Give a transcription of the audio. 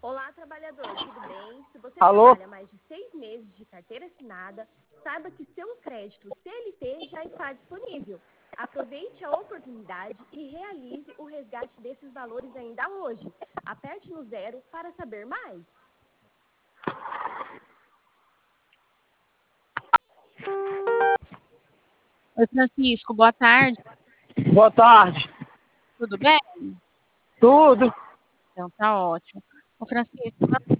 Olá, trabalhador, tudo bem? Se você Alô? trabalha mais de 6 meses de carteira assinada, saiba que seu crédito CLT já está disponível. Aproveite a oportunidade e realize o resgate desses valores ainda hoje. Aperte no 0 para saber mais. Oi, Francisco, boa tarde. Boa tarde. Tudo bem? Tudo? Então tá ótimo. Ô, Francisco,